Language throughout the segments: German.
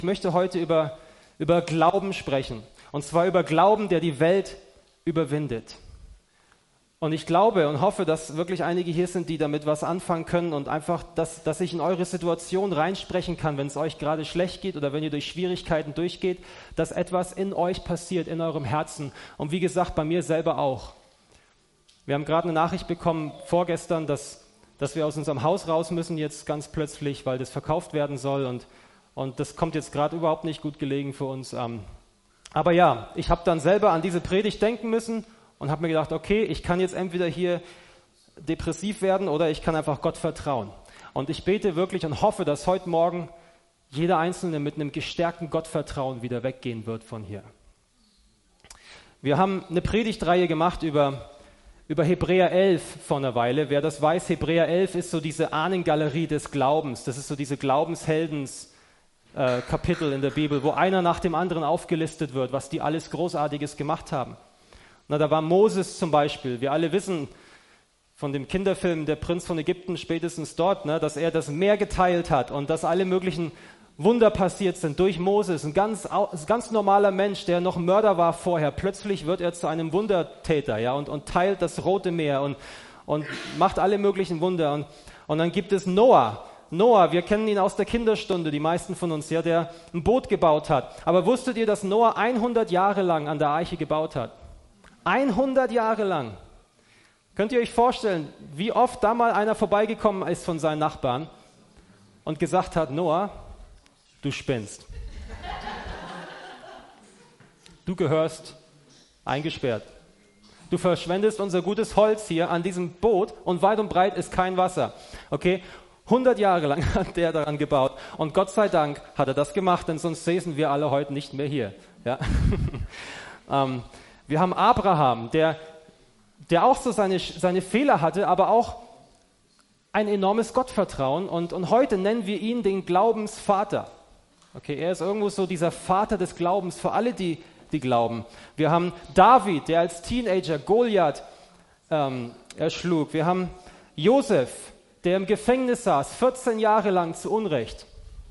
Ich möchte heute über Glauben sprechen. Und zwar über Glauben, der die Welt überwindet. Und ich glaube und hoffe, dass wirklich einige hier sind, die damit was anfangen können und einfach, dass ich in eure Situation reinsprechen kann, wenn es euch gerade schlecht geht oder wenn ihr durch Schwierigkeiten durchgeht, dass etwas in euch passiert, in eurem Herzen. Und wie gesagt, bei mir selber auch. Wir haben gerade eine Nachricht bekommen vorgestern, dass wir aus unserem Haus raus müssen jetzt ganz plötzlich, weil das verkauft werden soll und das kommt jetzt gerade überhaupt nicht gut gelegen für uns. Aber ja, ich habe dann selber an diese Predigt denken müssen und habe mir gedacht, okay, ich kann jetzt entweder hier depressiv werden oder ich kann einfach Gott vertrauen. Und ich bete wirklich und hoffe, dass heute Morgen jeder Einzelne mit einem gestärkten Gottvertrauen wieder weggehen wird von hier. Wir haben eine Predigtreihe gemacht über Hebräer 11 vor einer Weile. Wer das weiß, Hebräer 11 ist so diese Ahnengalerie des Glaubens. Das ist so diese Glaubensheldens-Kapitel in der Bibel, wo einer nach dem anderen aufgelistet wird, was die alles Großartiges gemacht haben. Na, da war Moses zum Beispiel. Wir alle wissen von dem Kinderfilm Der Prinz von Ägypten spätestens dort, dass er das Meer geteilt hat und dass alle möglichen Wunder passiert sind durch Moses. Ein ganz normaler Mensch, der noch Mörder war vorher. Plötzlich wird er zu einem Wundertäter, ja, und teilt das Rote Meer und macht alle möglichen Wunder. Und dann gibt es Noah. Noah, wir kennen ihn aus der Kinderstunde, die meisten von uns, ja, der ein Boot gebaut hat. Aber wusstet ihr, dass Noah 100 Jahre lang an der Arche gebaut hat? 100 Jahre lang. Könnt ihr euch vorstellen, wie oft da mal einer vorbeigekommen ist von seinen Nachbarn und gesagt hat, Noah, du spinnst. Du gehörst eingesperrt. Du verschwendest unser gutes Holz hier an diesem Boot und weit und breit ist kein Wasser. Okay? 100 Jahre lang hat der daran gebaut und Gott sei Dank hat er das gemacht, denn sonst säßen wir alle heute nicht mehr hier. Ja? Wir haben Abraham, der auch so seine Fehler hatte, aber auch ein enormes Gottvertrauen und heute nennen wir ihn den Glaubensvater. Okay, er ist irgendwo so dieser Vater des Glaubens für alle, die glauben. Wir haben David, der als Teenager Goliath erschlug. Wir haben Josef, der im Gefängnis saß, 14 Jahre lang zu Unrecht.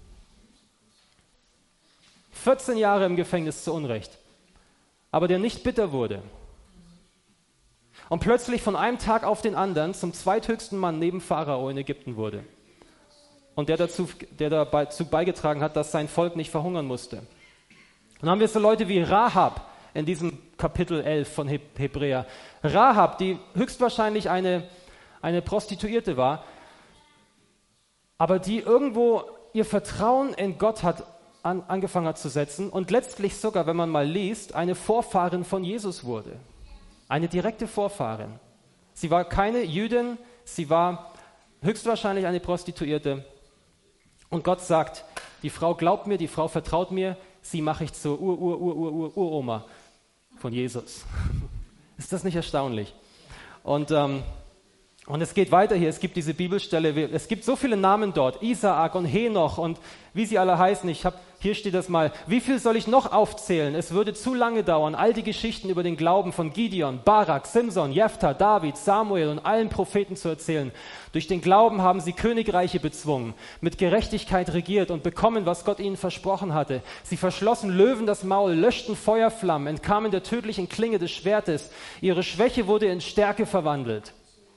14 Jahre im Gefängnis zu Unrecht. Aber der nicht bitter wurde. Und plötzlich von einem Tag auf den anderen zum zweithöchsten Mann neben Pharao in Ägypten wurde. Und der dazu beigetragen hat, dass sein Volk nicht verhungern musste. Und dann haben wir so Leute wie Rahab in diesem Kapitel 11 von Hebräer. Rahab, die höchstwahrscheinlich eine Prostituierte war, aber die irgendwo ihr Vertrauen in Gott angefangen hat zu setzen und letztlich sogar, wenn man mal liest, eine Vorfahrin von Jesus wurde. Eine direkte Vorfahrin. Sie war keine Jüdin, sie war höchstwahrscheinlich eine Prostituierte. Und Gott sagt, die Frau glaubt mir, die Frau vertraut mir, sie mache ich zur Uroma von Jesus. Ist das nicht erstaunlich? Und es geht weiter hier, es gibt diese Bibelstelle, es gibt so viele Namen dort, Isaak und Henoch und wie sie alle heißen, hier steht das mal, wie viel soll ich noch aufzählen? Es würde zu lange dauern, all die Geschichten über den Glauben von Gideon, Barak, Simson, Jephthah, David, Samuel und allen Propheten zu erzählen. Durch den Glauben haben sie Königreiche bezwungen, mit Gerechtigkeit regiert und bekommen, was Gott ihnen versprochen hatte. Sie verschlossen Löwen das Maul, löschten Feuerflammen, entkamen der tödlichen Klinge des Schwertes. Ihre Schwäche wurde in Stärke verwandelt.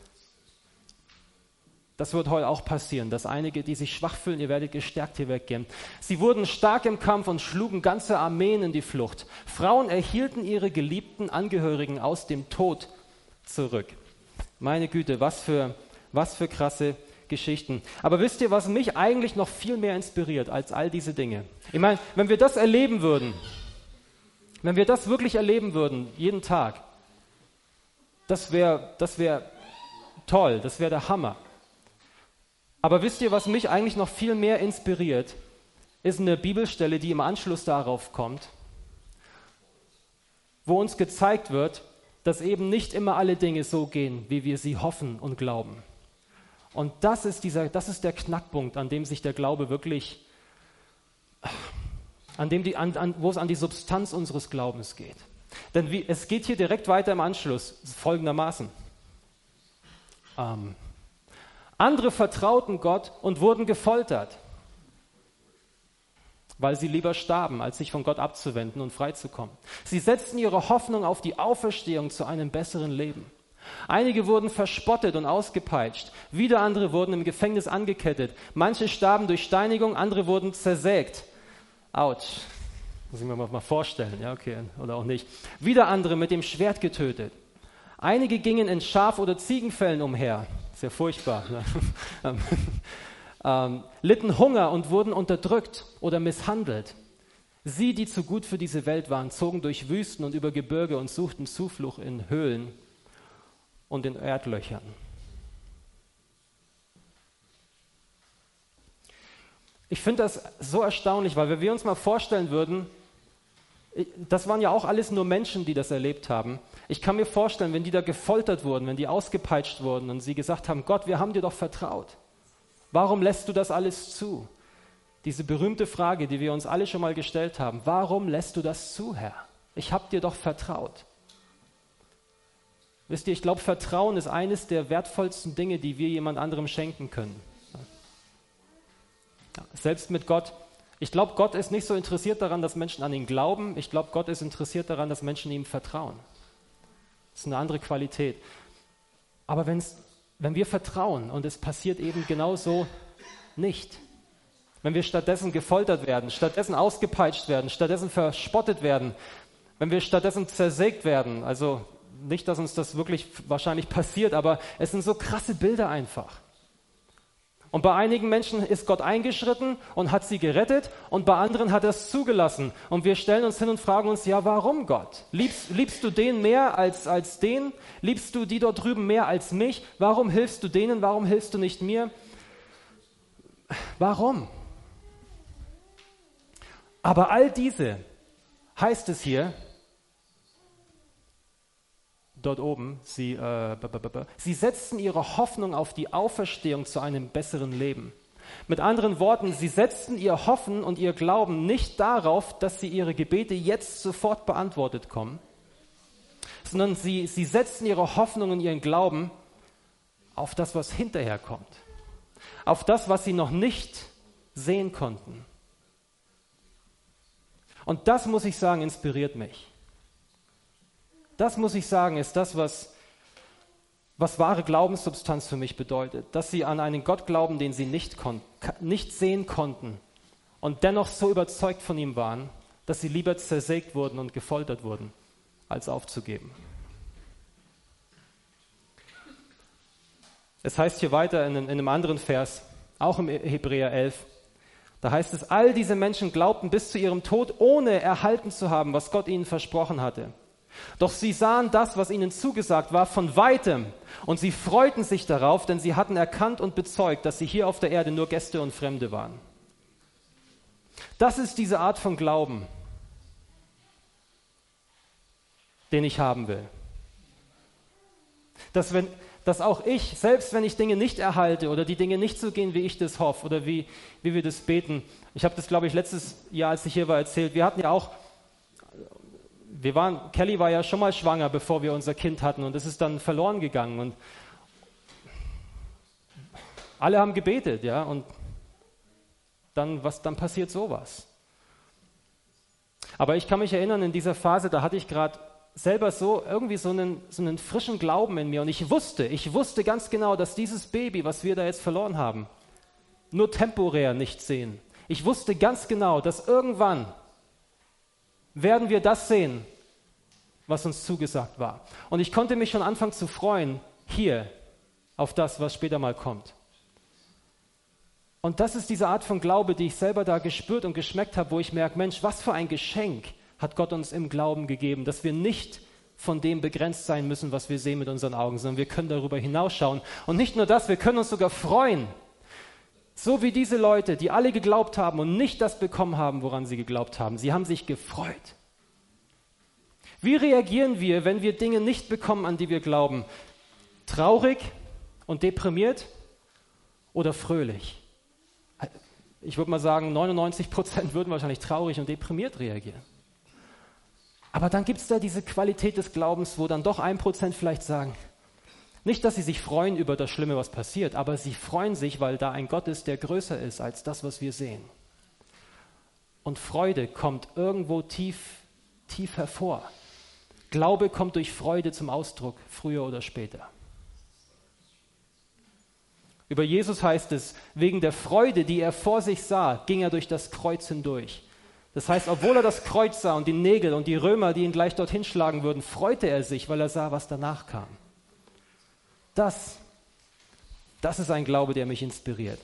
Das wird heute auch passieren, dass einige, die sich schwach fühlen, ihr werdet gestärkt hier weggehen. Sie wurden stark im Kampf und schlugen ganze Armeen in die Flucht. Frauen erhielten ihre geliebten Angehörigen aus dem Tod zurück. Meine Güte, was für krasse Geschichten. Aber wisst ihr, was mich eigentlich noch viel mehr inspiriert als all diese Dinge? Ich meine, wenn wir das erleben würden, wenn wir das wirklich erleben würden, jeden Tag, das wäre toll, das wäre der Hammer. Aber wisst ihr, was mich eigentlich noch viel mehr inspiriert, ist eine Bibelstelle, die im Anschluss darauf kommt, wo uns gezeigt wird, dass eben nicht immer alle Dinge so gehen, wie wir sie hoffen und glauben. Und das ist der Knackpunkt, an dem sich der Glaube wirklich, wo es an die Substanz unseres Glaubens geht. Denn es geht hier direkt weiter im Anschluss, folgendermaßen. Andere vertrauten Gott und wurden gefoltert. weil sie lieber starben, als sich von Gott abzuwenden und freizukommen. Sie setzten ihre Hoffnung auf die Auferstehung zu einem besseren Leben. Einige wurden verspottet und ausgepeitscht, wieder andere wurden im Gefängnis angekettet, manche starben durch Steinigung, andere wurden zersägt. Autsch, muss ich mir mal vorstellen, ja, okay, oder auch nicht. Wieder andere mit dem Schwert getötet. Einige gingen in Schaf- oder Ziegenfällen umher, sehr furchtbar, ne? Litten Hunger und wurden unterdrückt oder misshandelt. Sie, die zu gut für diese Welt waren, zogen durch Wüsten und über Gebirge und suchten Zuflucht in Höhlen und in Erdlöchern. Ich finde das so erstaunlich, weil wenn wir uns mal vorstellen würden, das waren ja auch alles nur Menschen, die das erlebt haben. Ich kann mir vorstellen, wenn die da gefoltert wurden, wenn die ausgepeitscht wurden und sie gesagt haben, Gott, wir haben dir doch vertraut. Warum lässt du das alles zu? Diese berühmte Frage, die wir uns alle schon mal gestellt haben. Warum lässt du das zu, Herr? Ich habe dir doch vertraut. Wisst ihr, ich glaube, Vertrauen ist eines der wertvollsten Dinge, die wir jemand anderem schenken können. Ja, selbst mit Gott. Ich glaube, Gott ist nicht so interessiert daran, dass Menschen an ihn glauben. Ich glaube, Gott ist interessiert daran, dass Menschen ihm vertrauen. Das ist eine andere Qualität. Aber wenn wir vertrauen und es passiert eben genauso nicht, wenn wir stattdessen gefoltert werden, stattdessen ausgepeitscht werden, stattdessen verspottet werden, wenn wir stattdessen zersägt werden, also nicht, dass uns das wirklich wahrscheinlich passiert, aber es sind so krasse Bilder einfach. Und bei einigen Menschen ist Gott eingeschritten und hat sie gerettet und bei anderen hat er es zugelassen. Und wir stellen uns hin und fragen uns, ja, warum Gott? Liebst du den mehr als den? Liebst du die dort drüben mehr als mich? Warum hilfst du denen? Warum hilfst du nicht mir? Warum? Aber all diese, heißt es hier, dort oben, sie setzten ihre Hoffnung auf die Auferstehung zu einem besseren Leben. Mit anderen Worten, sie setzten ihr Hoffen und ihr Glauben nicht darauf, dass sie ihre Gebete jetzt sofort beantwortet kommen, sondern sie setzten ihre Hoffnung und ihren Glauben auf das, was hinterher kommt, auf das, was sie noch nicht sehen konnten. Und das, muss ich sagen, inspiriert mich. Das, muss ich sagen, ist das, was wahre Glaubenssubstanz für mich bedeutet. Dass sie an einen Gott glauben, den sie nicht sehen konnten und dennoch so überzeugt von ihm waren, dass sie lieber zersägt wurden und gefoltert wurden, als aufzugeben. Es heißt hier weiter in einem anderen Vers, auch im Hebräer 11, da heißt es, all diese Menschen glaubten bis zu ihrem Tod, ohne erhalten zu haben, was Gott ihnen versprochen hatte. Doch sie sahen das, was ihnen zugesagt war, von weitem und sie freuten sich darauf, denn sie hatten erkannt und bezeugt, dass sie hier auf der Erde nur Gäste und Fremde waren. Das ist diese Art von Glauben, den ich haben will. Dass auch ich, selbst wenn ich Dinge nicht erhalte oder die Dinge nicht so gehen, wie ich das hoffe oder wie wir das beten. Ich habe das, glaube ich, letztes Jahr, als ich hier war, erzählt. Wir hatten ja auch Kelly war ja schon mal schwanger, bevor wir unser Kind hatten und es ist dann verloren gegangen und alle haben gebetet, ja, und dann passiert sowas. Aber ich kann mich erinnern, in dieser Phase, da hatte ich gerade selber so einen frischen Glauben in mir und ich wusste ganz genau, dass dieses Baby, was wir da jetzt verloren haben, nur temporär nicht sehen. Ich wusste ganz genau, dass irgendwann werden wir das sehen, was uns zugesagt war. Und ich konnte mich schon anfangen zu freuen, hier, auf das, was später mal kommt. Und das ist diese Art von Glaube, die ich selber da gespürt und geschmeckt habe, wo ich merke, Mensch, was für ein Geschenk hat Gott uns im Glauben gegeben, dass wir nicht von dem begrenzt sein müssen, was wir sehen mit unseren Augen, sondern wir können darüber hinausschauen. Und nicht nur das, wir können uns sogar freuen. So wie diese Leute, die alle geglaubt haben und nicht das bekommen haben, woran sie geglaubt haben. Sie haben sich gefreut. Wie reagieren wir, wenn wir Dinge nicht bekommen, an die wir glauben? Traurig und deprimiert oder fröhlich? Ich würde mal sagen, 99% würden wahrscheinlich traurig und deprimiert reagieren. Aber dann gibt es da diese Qualität des Glaubens, wo dann doch 1% vielleicht sagen, nicht, dass sie sich freuen über das Schlimme, was passiert, aber sie freuen sich, weil da ein Gott ist, der größer ist als das, was wir sehen. Und Freude kommt irgendwo tief hervor. Glaube kommt durch Freude zum Ausdruck, früher oder später. Über Jesus heißt es, wegen der Freude, die er vor sich sah, ging er durch das Kreuz hindurch. Das heißt, obwohl er das Kreuz sah und die Nägel und die Römer, die ihn gleich dorthin schlagen würden, freute er sich, weil er sah, was danach kam. Das ist ein Glaube, der mich inspiriert.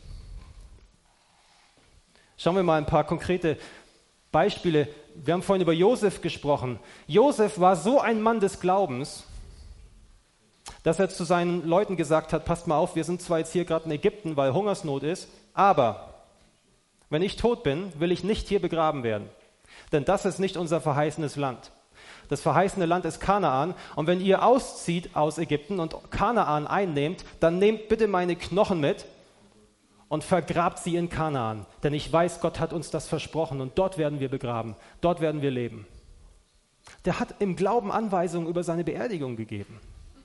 Schauen wir mal ein paar konkrete Beispiele. Wir haben vorhin über Josef gesprochen. Josef war so ein Mann des Glaubens, dass er zu seinen Leuten gesagt hat, passt mal auf, wir sind zwar jetzt hier gerade in Ägypten, weil Hungersnot ist, aber wenn ich tot bin, will ich nicht hier begraben werden. Denn das ist nicht unser verheißenes Land. Das verheißene Land ist Kanaan. Und wenn ihr auszieht aus Ägypten und Kanaan einnehmt, dann nehmt bitte meine Knochen mit und vergrabt sie in Kanaan. Denn ich weiß, Gott hat uns das versprochen und dort werden wir begraben. Dort werden wir leben. Der hat im Glauben Anweisungen über seine Beerdigung gegeben.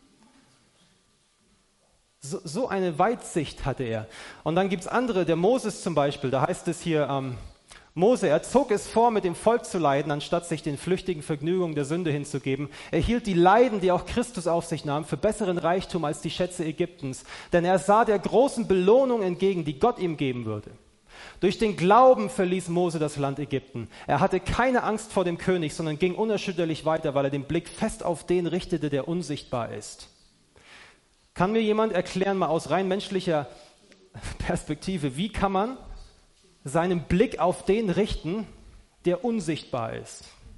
So eine Weitsicht hatte er. Und dann gibt es andere, der Moses zum Beispiel, da heißt es hier, Mose, er zog es vor, mit dem Volk zu leiden, anstatt sich den flüchtigen Vergnügungen der Sünde hinzugeben. Er hielt die Leiden, die auch Christus auf sich nahm, für besseren Reichtum als die Schätze Ägyptens. Denn er sah der großen Belohnung entgegen, die Gott ihm geben würde. Durch den Glauben verließ Mose das Land Ägypten. Er hatte keine Angst vor dem König, sondern ging unerschütterlich weiter, weil er den Blick fest auf den richtete, der unsichtbar ist. Kann mir jemand erklären, mal aus rein menschlicher Perspektive, wie kann man seinen Blick auf den richten, der unsichtbar ist?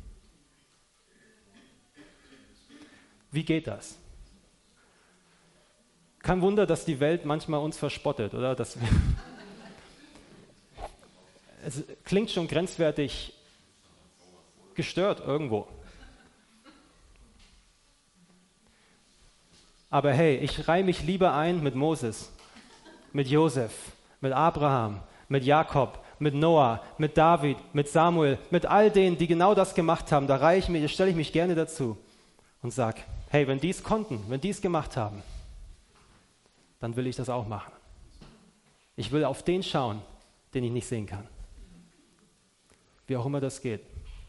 Wie geht das? Kein Wunder, dass die Welt manchmal uns verspottet, oder? Es klingt schon grenzwertig gestört irgendwo. Aber hey, ich reihe mich lieber ein mit Moses, mit Josef, mit Abraham, mit Jakob, mit Noah, mit David, mit Samuel, mit all denen, die genau das gemacht haben. Da stelle ich mich gerne dazu und sage, hey, wenn die es konnten, wenn die es gemacht haben, dann will ich das auch machen. Ich will auf den schauen, den ich nicht sehen kann. Wie auch immer das geht.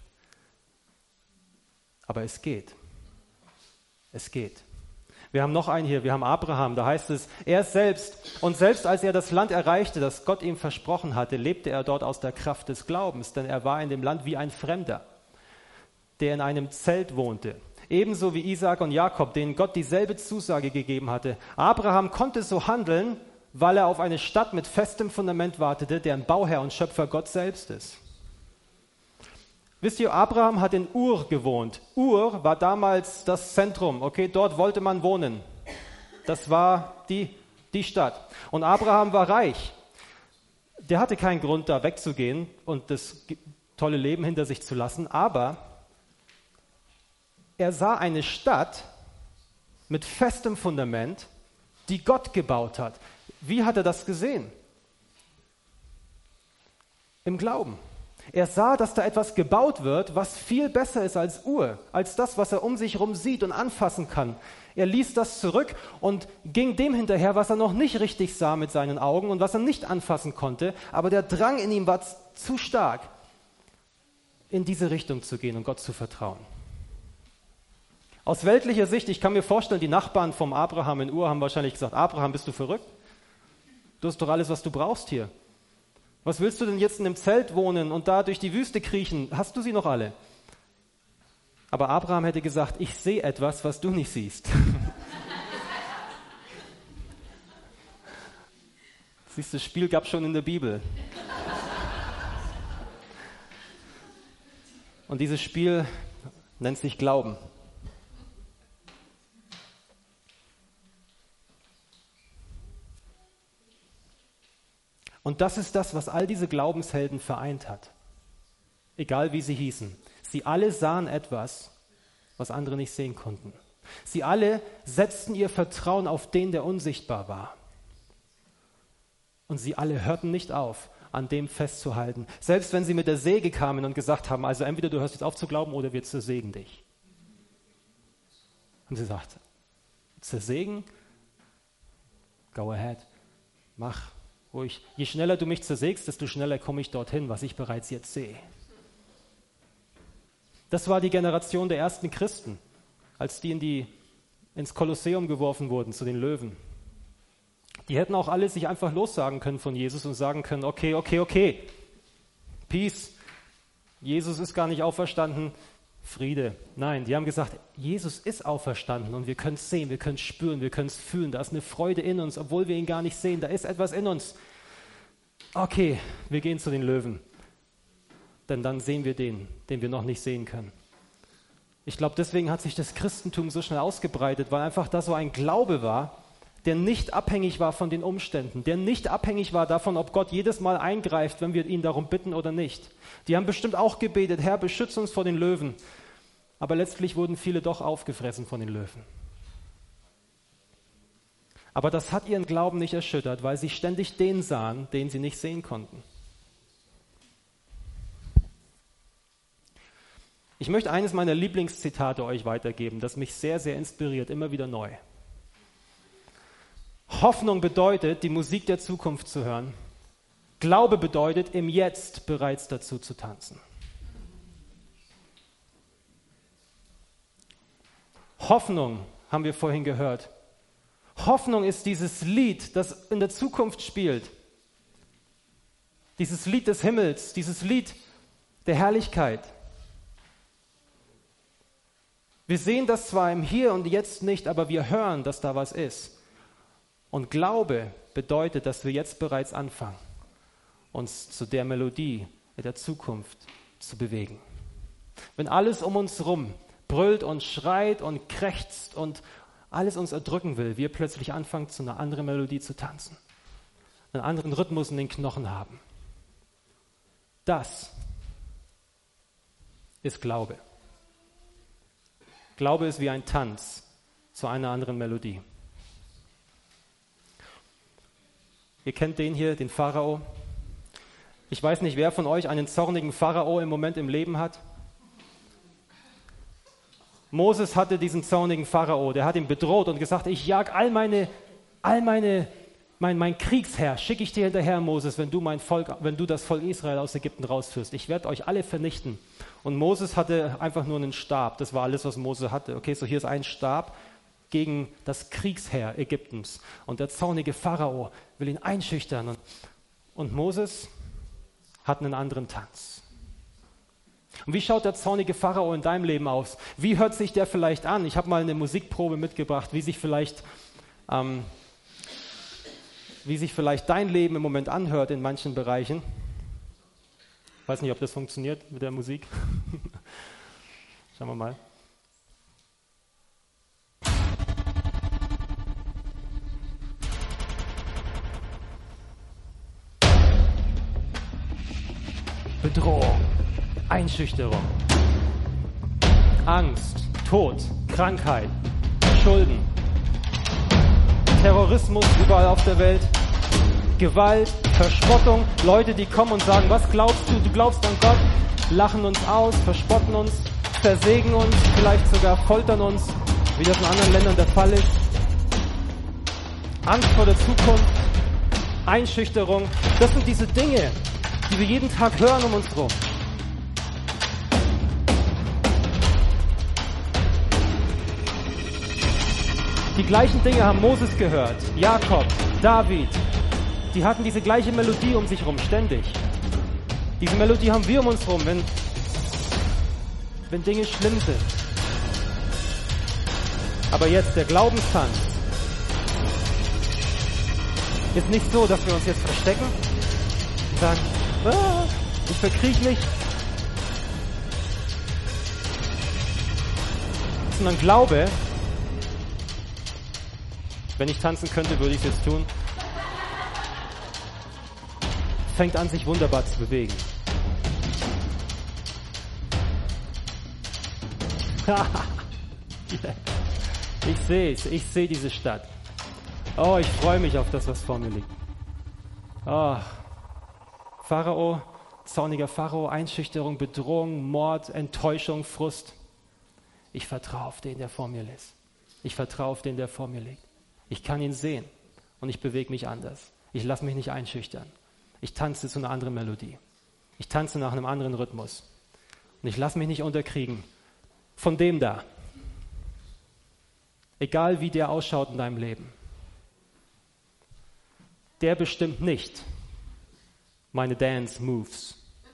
Aber es geht. Es geht. Wir haben noch einen hier, wir haben Abraham, da heißt es, er selbst als er das Land erreichte, das Gott ihm versprochen hatte, lebte er dort aus der Kraft des Glaubens, denn er war in dem Land wie ein Fremder, der in einem Zelt wohnte. Ebenso wie Isaak und Jakob, denen Gott dieselbe Zusage gegeben hatte. Abraham konnte so handeln, weil er auf eine Stadt mit festem Fundament wartete, deren Bauherr und Schöpfer Gott selbst ist. Wisst ihr, Abraham hat in Ur gewohnt. Ur war damals das Zentrum, okay, dort wollte man wohnen. Das war die Stadt. Und Abraham war reich. Der hatte keinen Grund, da wegzugehen und das tolle Leben hinter sich zu lassen, aber er sah eine Stadt mit festem Fundament, die Gott gebaut hat. Wie hat er das gesehen? Im Glauben. Er sah, dass da etwas gebaut wird, was viel besser ist als Ur, als das, was er um sich herum sieht und anfassen kann. Er ließ das zurück und ging dem hinterher, was er noch nicht richtig sah mit seinen Augen und was er nicht anfassen konnte. Aber der Drang in ihm war zu stark, in diese Richtung zu gehen und Gott zu vertrauen. Aus weltlicher Sicht, ich kann mir vorstellen, die Nachbarn vom Abraham in Ur haben wahrscheinlich gesagt, Abraham, bist du verrückt? Du hast doch alles, was du brauchst hier. Was willst du denn jetzt in einem Zelt wohnen und da durch die Wüste kriechen? Hast du sie noch alle? Aber Abraham hätte gesagt, ich sehe etwas, was du nicht siehst. Siehst du, das Spiel gab es schon in der Bibel. Und dieses Spiel nennt sich Glauben. Und das ist das, was all diese Glaubenshelden vereint hat. Egal wie sie hießen. Sie alle sahen etwas, was andere nicht sehen konnten. Sie alle setzten ihr Vertrauen auf den, der unsichtbar war. Und sie alle hörten nicht auf, an dem festzuhalten. Selbst wenn sie mit der Säge kamen und gesagt haben, also entweder du hörst jetzt auf zu glauben oder wir zersägen dich. Und sie sagte, zersägen? Go ahead, mach ruhig. Je schneller du mich zersägst, desto schneller komme ich dorthin, was ich bereits jetzt sehe. Das war die Generation der ersten Christen, als die ins Kolosseum geworfen wurden, zu den Löwen. Die hätten auch alle sich einfach lossagen können von Jesus und sagen können, okay, Peace, Jesus ist gar nicht auferstanden, Friede. Nein, die haben gesagt, Jesus ist auferstanden und wir können es sehen, wir können es spüren, wir können es fühlen. Da ist eine Freude in uns, obwohl wir ihn gar nicht sehen. Da ist etwas in uns. Okay, wir gehen zu den Löwen, denn dann sehen wir den wir noch nicht sehen können. Ich glaube, deswegen hat sich das Christentum so schnell ausgebreitet, weil einfach da so ein Glaube war, der nicht abhängig war von den Umständen, der nicht abhängig war davon, ob Gott jedes Mal eingreift, wenn wir ihn darum bitten oder nicht. Die haben bestimmt auch gebetet, Herr, beschütze uns vor den Löwen. Aber letztlich wurden viele doch aufgefressen von den Löwen. Aber das hat ihren Glauben nicht erschüttert, weil sie ständig den sahen, den sie nicht sehen konnten. Ich möchte eines meiner Lieblingszitate euch weitergeben, das mich sehr, sehr inspiriert, immer wieder neu. Hoffnung bedeutet, die Musik der Zukunft zu hören. Glaube bedeutet, im Jetzt bereits dazu zu tanzen. Hoffnung, haben wir vorhin gehört. Hoffnung ist dieses Lied, das in der Zukunft spielt. Dieses Lied des Himmels, dieses Lied der Herrlichkeit. Wir sehen das zwar im Hier und Jetzt nicht, aber wir hören, dass da was ist. Und Glaube bedeutet, dass wir jetzt bereits anfangen, uns zu der Melodie der Zukunft zu bewegen. Wenn alles um uns herum brüllt und schreit und krächzt und alles uns erdrücken will, wir plötzlich anfangen, zu einer anderen Melodie zu tanzen, einen anderen Rhythmus in den Knochen haben. Das ist Glaube. Glaube ist wie ein Tanz zu einer anderen Melodie. Ihr kennt den hier, den Pharao. Ich weiß nicht, wer von euch einen zornigen Pharao im Moment im Leben hat. Moses hatte diesen zornigen Pharao, der hat ihn bedroht und gesagt, ich jag mein Kriegsherr, schicke ich dir hinterher, Moses, wenn du das Volk Israel aus Ägypten rausführst. Ich werde euch alle vernichten. Und Moses hatte einfach nur einen Stab, das war alles, was Mose hatte. Okay, so hier ist ein Stab gegen das Kriegsheer Ägyptens. Und der zornige Pharao will ihn einschüchtern. Und Moses hat einen anderen Tanz. Und wie schaut der zornige Pharao in deinem Leben aus? Wie hört sich der vielleicht an? Ich habe mal eine Musikprobe mitgebracht, wie sich vielleicht dein Leben im Moment anhört in manchen Bereichen. Ich weiß nicht, ob das funktioniert mit der Musik. Schauen wir mal. Bedrohung, Einschüchterung, Angst, Tod, Krankheit, Schulden, Terrorismus überall auf der Welt, Gewalt, Verspottung, Leute, die kommen und sagen, was glaubst du? Du glaubst an Gott, lachen uns aus, verspotten uns, versägen uns, vielleicht sogar foltern uns, wie das in anderen Ländern der Fall ist. Angst vor der Zukunft, Einschüchterung, das sind diese Dinge, die wir jeden Tag hören um uns herum. Die gleichen Dinge haben Moses gehört, Jakob, David. Die hatten diese gleiche Melodie um sich herum, ständig. Diese Melodie haben wir um uns herum, wenn Dinge schlimm sind. Aber jetzt, der Glaubenstanz ist nicht so, dass wir uns jetzt verstecken und sagen, ich verkriech mich. Sondern Glaube, wenn ich tanzen könnte, würde ich es jetzt tun, fängt an, sich wunderbar zu bewegen. Ich sehe es, ich sehe diese Stadt. Oh, ich freue mich auf das, was vor mir liegt. Oh, Pharao, zorniger Pharao, Einschüchterung, Bedrohung, Mord, Enttäuschung, Frust. Ich vertraue auf den, der vor mir ist. Ich vertraue auf den, der vor mir liegt. Ich kann ihn sehen und ich bewege mich anders. Ich lasse mich nicht einschüchtern. Ich tanze zu einer anderen Melodie. Ich tanze nach einem anderen Rhythmus. Und ich lasse mich nicht unterkriegen von dem da. Egal wie der ausschaut in deinem Leben. Der bestimmt nicht meine Dance Moves.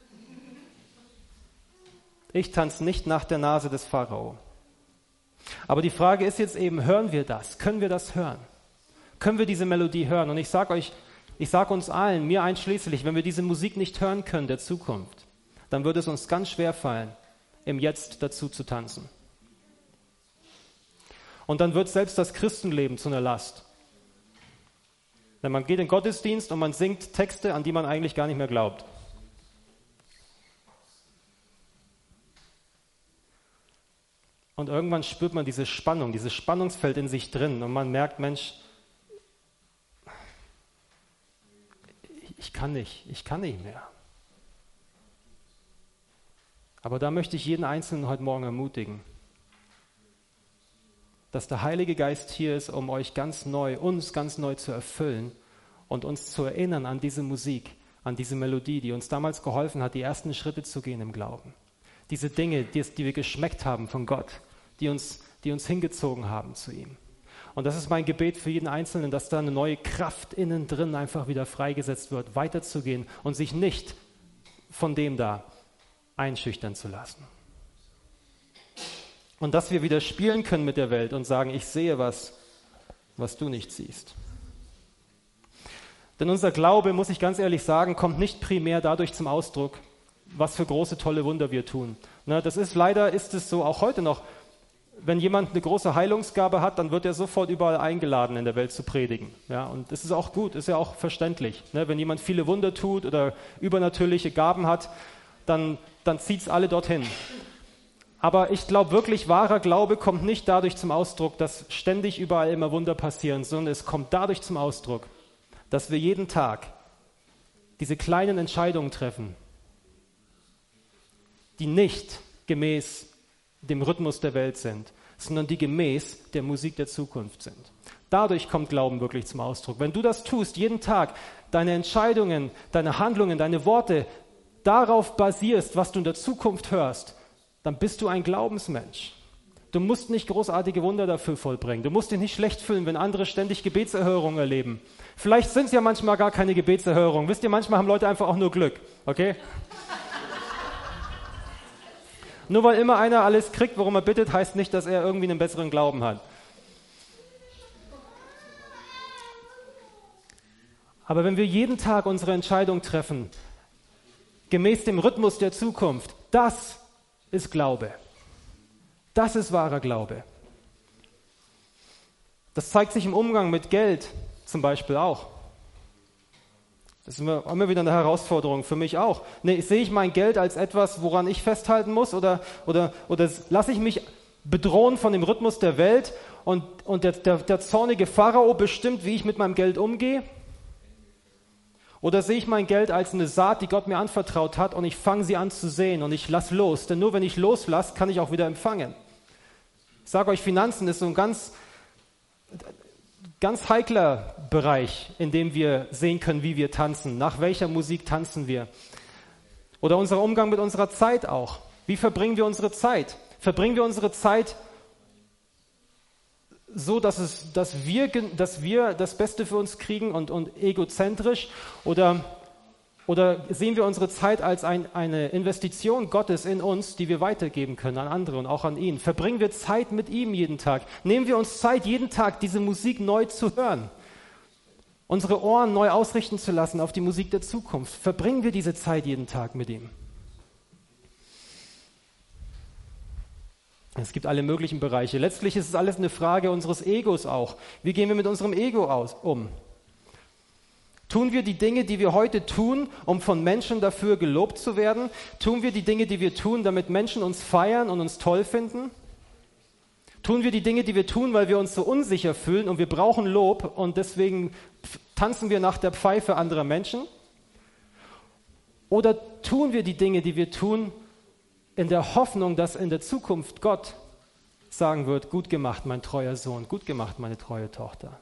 Ich tanze nicht nach der Nase des Pharao. Aber die Frage ist jetzt eben, hören wir das? Können wir das hören? Können wir diese Melodie hören? Und ich sage uns allen, mir einschließlich, wenn wir diese Musik nicht hören können der Zukunft, dann wird es uns ganz schwer fallen, im Jetzt dazu zu tanzen. Und dann wird selbst das Christenleben zu einer Last. Denn man geht in den Gottesdienst und man singt Texte, an die man eigentlich gar nicht mehr glaubt. Und irgendwann spürt man diese Spannung, dieses Spannungsfeld in sich drin und man merkt, Mensch, ich kann nicht mehr. Aber da möchte ich jeden Einzelnen heute Morgen ermutigen, dass der Heilige Geist hier ist, um uns ganz neu zu erfüllen und uns zu erinnern an diese Musik, an diese Melodie, die uns damals geholfen hat, die ersten Schritte zu gehen im Glauben. Diese Dinge, die wir geschmeckt haben von Gott, die uns hingezogen haben zu ihm. Und das ist mein Gebet für jeden Einzelnen, dass da eine neue Kraft innen drin einfach wieder freigesetzt wird, weiterzugehen und sich nicht von dem da einschüchtern zu lassen. Und dass wir wieder spielen können mit der Welt und sagen, ich sehe was du nicht siehst. Denn unser Glaube, muss ich ganz ehrlich sagen, kommt nicht primär dadurch zum Ausdruck, was für große, tolle Wunder wir tun. Leider ist es so auch heute noch, wenn jemand eine große Heilungsgabe hat, dann wird er sofort überall eingeladen, in der Welt zu predigen. Ja, und das ist auch gut, ist ja auch verständlich. Wenn jemand viele Wunder tut oder übernatürliche Gaben hat, dann zieht es alle dorthin. Aber ich glaube wirklich, wahrer Glaube kommt nicht dadurch zum Ausdruck, dass ständig überall immer Wunder passieren, sondern es kommt dadurch zum Ausdruck, dass wir jeden Tag diese kleinen Entscheidungen treffen, die nicht gemäß dem Rhythmus der Welt sind, sondern die gemäß der Musik der Zukunft sind. Dadurch kommt Glauben wirklich zum Ausdruck. Wenn du das tust, jeden Tag, deine Entscheidungen, deine Handlungen, deine Worte darauf basierst, was du in der Zukunft hörst, dann bist du ein Glaubensmensch. Du musst nicht großartige Wunder dafür vollbringen. Du musst dich nicht schlecht fühlen, wenn andere ständig Gebetserhörungen erleben. Vielleicht sind es ja manchmal gar keine Gebetserhörungen. Wisst ihr, manchmal haben Leute einfach auch nur Glück. Okay? Nur weil immer einer alles kriegt, worum er bittet, heißt nicht, dass er irgendwie einen besseren Glauben hat. Aber wenn wir jeden Tag unsere Entscheidung treffen, gemäß dem Rhythmus der Zukunft, das ist Glaube. Das ist wahrer Glaube. Das zeigt sich im Umgang mit Geld zum Beispiel auch. Das ist immer wieder eine Herausforderung für mich auch. Sehe ich mein Geld als etwas, woran ich festhalten muss oder lasse ich mich bedrohen von dem Rhythmus der Welt und der zornige Pharao bestimmt, wie ich mit meinem Geld umgehe? Oder sehe ich mein Geld als eine Saat, die Gott mir anvertraut hat und ich fange sie an zu säen und ich lasse los? Denn nur wenn ich loslasse, kann ich auch wieder empfangen. Ich sage euch, Finanzen ist so ein ganz heikler Bereich, in dem wir sehen können, wie wir tanzen. Nach welcher Musik tanzen wir? Oder unser Umgang mit unserer Zeit auch. Wie verbringen wir unsere Zeit? Verbringen wir unsere Zeit so, dass wir das Beste für uns kriegen und egozentrisch? Oder sehen wir unsere Zeit als eine Investition Gottes in uns, die wir weitergeben können an andere und auch an ihn? Verbringen wir Zeit mit ihm jeden Tag? Nehmen wir uns Zeit, jeden Tag diese Musik neu zu hören? Unsere Ohren neu ausrichten zu lassen auf die Musik der Zukunft? Verbringen wir diese Zeit jeden Tag mit ihm? Es gibt alle möglichen Bereiche. Letztlich ist es alles eine Frage unseres Egos auch. Wie gehen wir mit unserem Ego um? Tun wir die Dinge, die wir heute tun, um von Menschen dafür gelobt zu werden? Tun wir die Dinge, die wir tun, damit Menschen uns feiern und uns toll finden? Tun wir die Dinge, die wir tun, weil wir uns so unsicher fühlen und wir brauchen Lob und deswegen tanzen wir nach der Pfeife anderer Menschen? Oder tun wir die Dinge, die wir tun, in der Hoffnung, dass in der Zukunft Gott sagen wird, gut gemacht, mein treuer Sohn, gut gemacht, meine treue Tochter?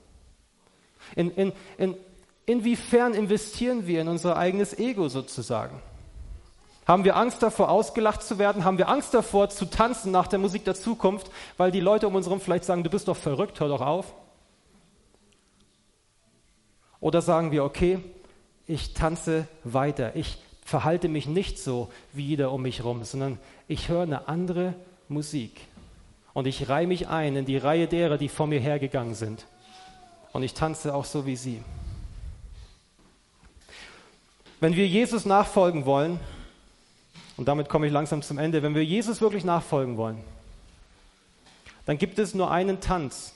Inwiefern investieren wir in unser eigenes Ego sozusagen? Haben wir Angst davor, ausgelacht zu werden? Haben wir Angst davor, zu tanzen nach der Musik der Zukunft, weil die Leute um uns herum vielleicht sagen, du bist doch verrückt, hör doch auf? Oder sagen wir, okay, ich tanze weiter, ich verhalte mich nicht so wie jeder um mich herum, sondern ich höre eine andere Musik. Und ich reihe mich ein in die Reihe derer, die vor mir hergegangen sind. Und ich tanze auch so wie sie. Wenn wir Jesus nachfolgen wollen, und damit komme ich langsam zum Ende, wenn wir Jesus wirklich nachfolgen wollen, dann gibt es nur einen Tanz,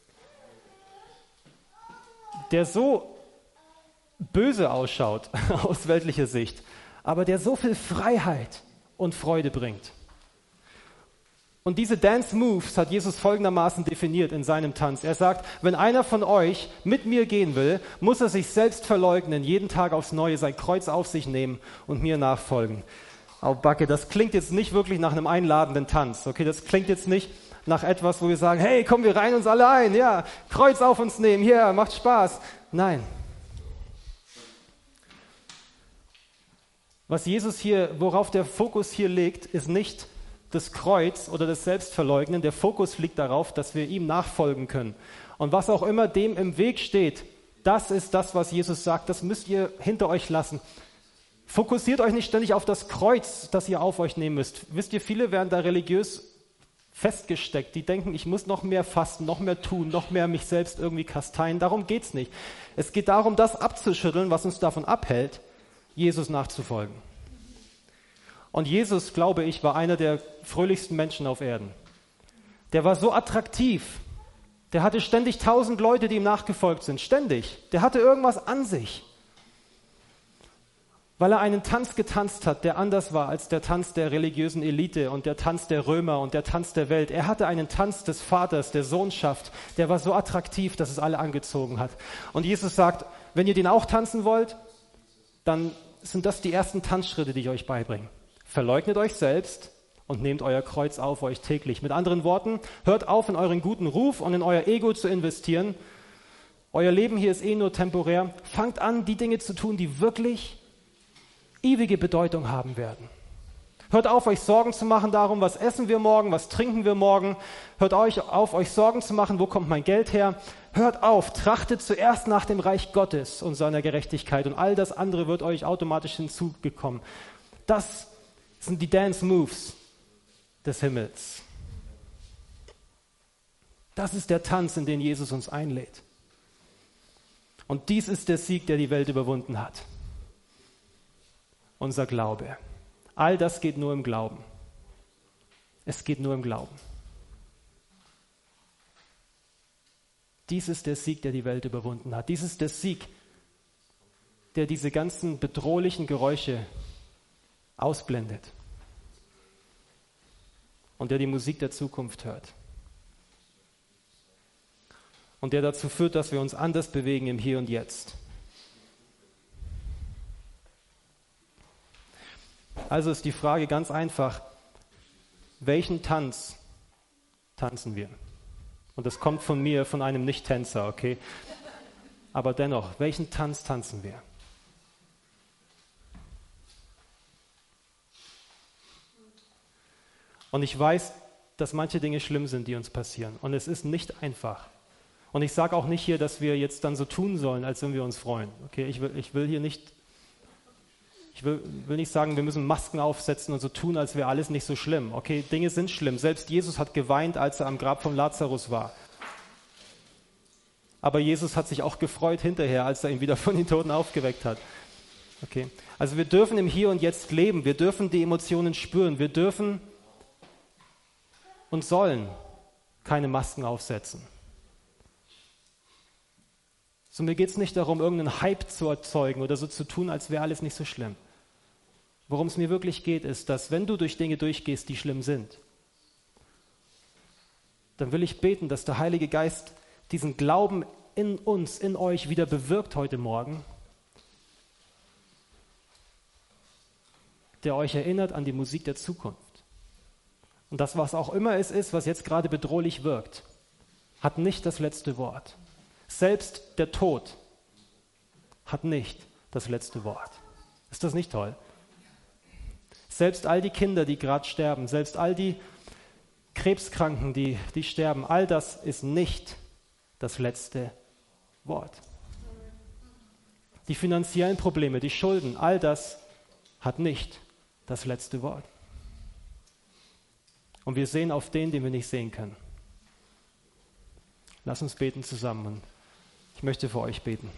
der so böse ausschaut aus weltlicher Sicht, aber der so viel Freiheit und Freude bringt. Und diese Dance Moves hat Jesus folgendermaßen definiert in seinem Tanz. Er sagt, wenn einer von euch mit mir gehen will, muss er sich selbst verleugnen, jeden Tag aufs Neue sein Kreuz auf sich nehmen und mir nachfolgen. Oh Backe, das klingt jetzt nicht wirklich nach einem einladenden Tanz. Okay, das klingt jetzt nicht nach etwas, wo wir sagen, hey, komm, wir reihen uns alle ein, ja, Kreuz auf uns nehmen, hier, macht Spaß. Nein. Was Jesus hier, worauf der Fokus hier legt, ist nicht das Kreuz oder das Selbstverleugnen. Der Fokus liegt darauf, dass wir ihm nachfolgen können. Und was auch immer dem im Weg steht, das ist das, was Jesus sagt, das müsst ihr hinter euch lassen. Fokussiert euch nicht ständig auf das Kreuz, das ihr auf euch nehmen müsst. Wisst ihr, viele werden da religiös festgesteckt. Die denken, ich muss noch mehr fasten, noch mehr tun, noch mehr mich selbst irgendwie kasteien. Darum geht's nicht. Es geht darum, das abzuschütteln, was uns davon abhält, Jesus nachzufolgen. Und Jesus, glaube ich, war einer der fröhlichsten Menschen auf Erden. Der war so attraktiv. Der hatte ständig 1000 Leute, die ihm nachgefolgt sind. Ständig. Der hatte irgendwas an sich. Weil er einen Tanz getanzt hat, der anders war als der Tanz der religiösen Elite und der Tanz der Römer und der Tanz der Welt. Er hatte einen Tanz des Vaters, der Sohnschaft, der war so attraktiv, dass es alle angezogen hat. Und Jesus sagt, wenn ihr den auch tanzen wollt, dann sind das die ersten Tanzschritte, die ich euch beibringe. Verleugnet euch selbst und nehmt euer Kreuz auf euch täglich. Mit anderen Worten, hört auf, in euren guten Ruf und in euer Ego zu investieren. Euer Leben hier ist eh nur temporär. Fangt an, die Dinge zu tun, die wirklich ewige Bedeutung haben werden. Hört auf, euch Sorgen zu machen darum, was essen wir morgen, was trinken wir morgen. Hört auf, euch Sorgen zu machen, wo kommt mein Geld her. Hört auf, trachtet zuerst nach dem Reich Gottes und seiner Gerechtigkeit und all das andere wird euch automatisch hinzugekommen. Das sind die Dance Moves des Himmels. Das ist der Tanz, in den Jesus uns einlädt. Und dies ist der Sieg, der die Welt überwunden hat. Unser Glaube. All das geht nur im Glauben. Es geht nur im Glauben. Dies ist der Sieg, der die Welt überwunden hat. Dies ist der Sieg, der diese ganzen bedrohlichen Geräusche ausblendet und der die Musik der Zukunft hört und der dazu führt, dass wir uns anders bewegen im Hier und Jetzt. Also ist die Frage ganz einfach, welchen Tanz tanzen wir? Und das kommt von mir, von einem Nicht-Tänzer, okay? Aber dennoch, welchen Tanz tanzen wir? Und ich weiß, dass manche Dinge schlimm sind, die uns passieren. Und es ist nicht einfach. Und ich sage auch nicht hier, dass wir jetzt dann so tun sollen, als wenn wir uns freuen. Okay, ich will hier nicht, ich will nicht sagen, wir müssen Masken aufsetzen und so tun, als wäre alles nicht so schlimm. Okay, Dinge sind schlimm. Selbst Jesus hat geweint, als er am Grab von Lazarus war. Aber Jesus hat sich auch gefreut hinterher, als er ihn wieder von den Toten aufgeweckt hat. Okay, also wir dürfen im Hier und Jetzt leben. Wir dürfen die Emotionen spüren. Wir dürfen und sollen keine Masken aufsetzen. So, mir geht es nicht darum, irgendeinen Hype zu erzeugen oder so zu tun, als wäre alles nicht so schlimm. Worum es mir wirklich geht, ist, dass wenn du durch Dinge durchgehst, die schlimm sind, dann will ich beten, dass der Heilige Geist diesen Glauben in uns, in euch wieder bewirkt heute Morgen, der euch erinnert an die Musik der Zukunft. Und das, was auch immer es ist, was jetzt gerade bedrohlich wirkt, hat nicht das letzte Wort. Selbst der Tod hat nicht das letzte Wort. Ist das nicht toll? Selbst all die Kinder, die gerade sterben, selbst all die Krebskranken, die sterben, all das ist nicht das letzte Wort. Die finanziellen Probleme, die Schulden, all das hat nicht das letzte Wort. Und wir sehen auf den wir nicht sehen können. Lass uns beten zusammen und ich möchte für euch beten.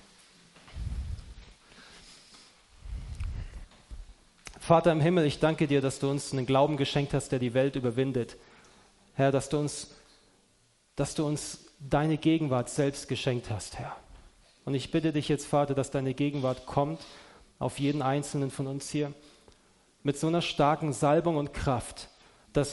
Vater im Himmel, ich danke dir, dass du uns einen Glauben geschenkt hast, der die Welt überwindet. Herr, dass du uns deine Gegenwart selbst geschenkt hast, Herr. Und ich bitte dich jetzt, Vater, dass deine Gegenwart kommt auf jeden Einzelnen von uns hier mit so einer starken Salbung und Kraft, dass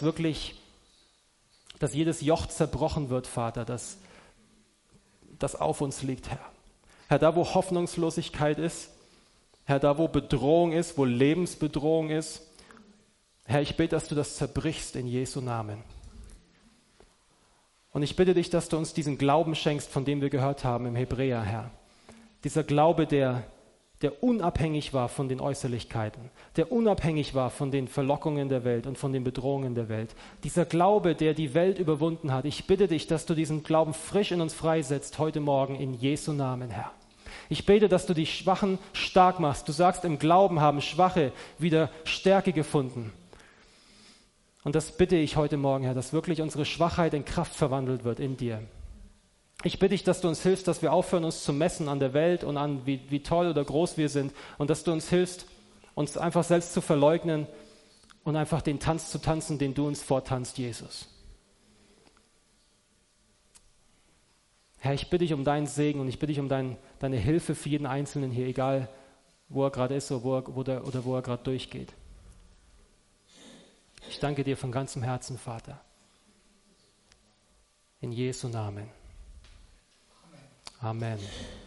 jedes Joch zerbrochen wird, Vater, das auf uns liegt, Herr. Herr, da wo Hoffnungslosigkeit ist, Herr, da wo Bedrohung ist, wo Lebensbedrohung ist, Herr, ich bete, dass du das zerbrichst in Jesu Namen. Und ich bitte dich, dass du uns diesen Glauben schenkst, von dem wir gehört haben im Hebräer, Herr. Dieser Glaube, der unabhängig war von den Äußerlichkeiten, der unabhängig war von den Verlockungen der Welt und von den Bedrohungen der Welt. Dieser Glaube, der die Welt überwunden hat. Ich bitte dich, dass du diesen Glauben frisch in uns freisetzt heute Morgen in Jesu Namen, Herr. Ich bete, dass du die Schwachen stark machst. Du sagst, im Glauben haben Schwache wieder Stärke gefunden. Und das bitte ich heute Morgen, Herr, dass wirklich unsere Schwachheit in Kraft verwandelt wird in dir. Ich bitte dich, dass du uns hilfst, dass wir aufhören, uns zu messen an der Welt und an, wie toll oder groß wir sind. Und dass du uns hilfst, uns einfach selbst zu verleugnen und einfach den Tanz zu tanzen, den du uns vortanzt, Jesus. Herr, ich bitte dich um deinen Segen und ich bitte dich um deine Hilfe für jeden Einzelnen hier, egal wo er gerade ist oder wo er gerade durchgeht. Ich danke dir von ganzem Herzen, Vater. In Jesu Namen. Amen.